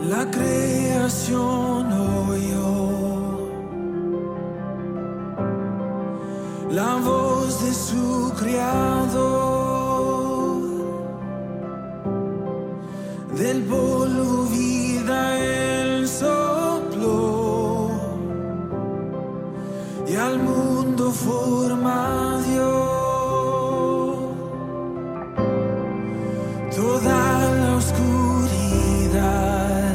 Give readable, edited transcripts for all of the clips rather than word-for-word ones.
La creación oyó la voz de su creador, del polvo vida él sopló y al mundo forma dio. Toda la oscuridad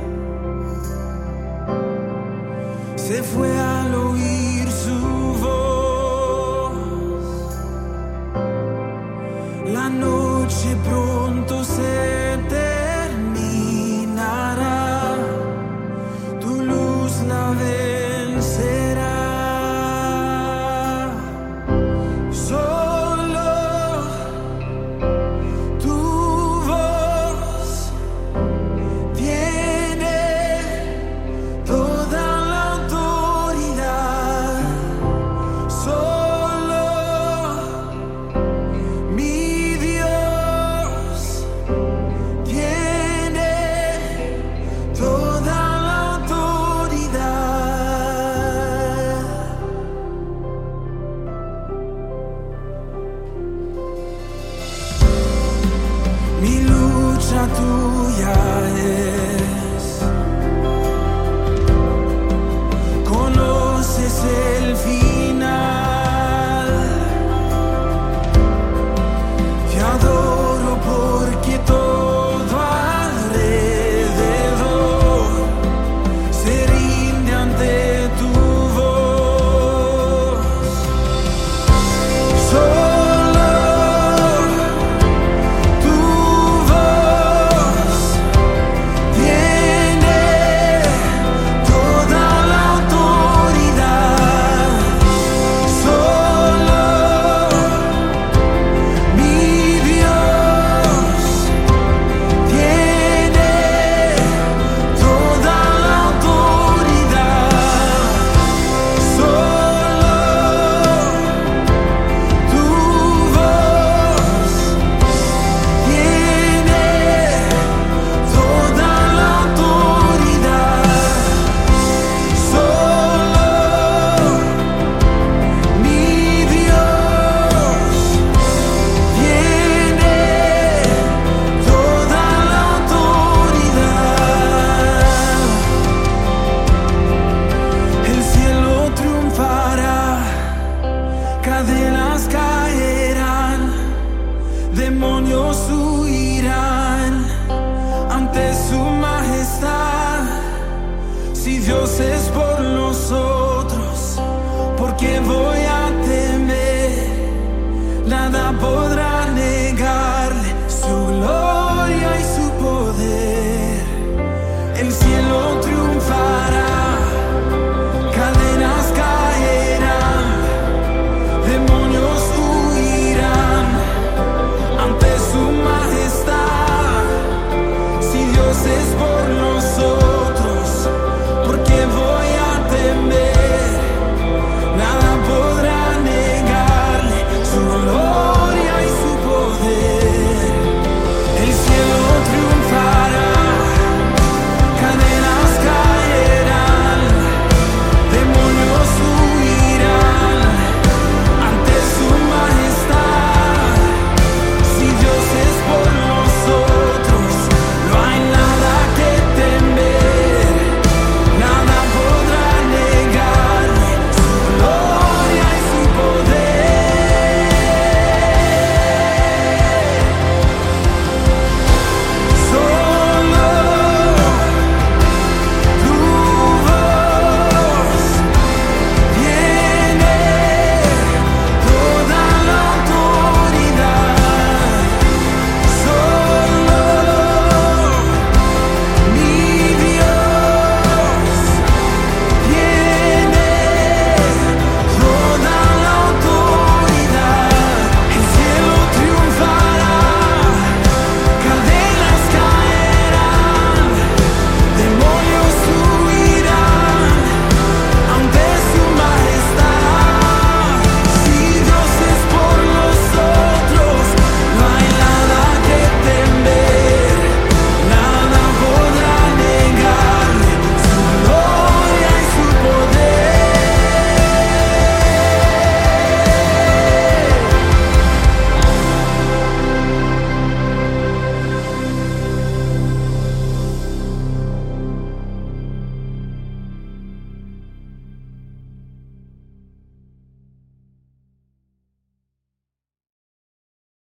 se fue al oír su voz. La noche pronto se terminará, tu luz la vencerá. Solo tu voz tiene toda la autoridad. Solo mi Dios tiene toda la autoridad. Mi lucha tuya es, conoces el final. Te adoro porque todo alrededor se rinde ante tu voz. Solo tu voz tiene toda la autoridad. Solo mi Dios tiene toda la autoridad. Solo tu voz tiene toda la autoridad. Solo mi Dios tiene toda la autoridad. El cielo triunfará, cadenas caerán, demonios huirán ante su majestad. Si Dios es por nosotros, ¿por qué voy a temer? Nada podrá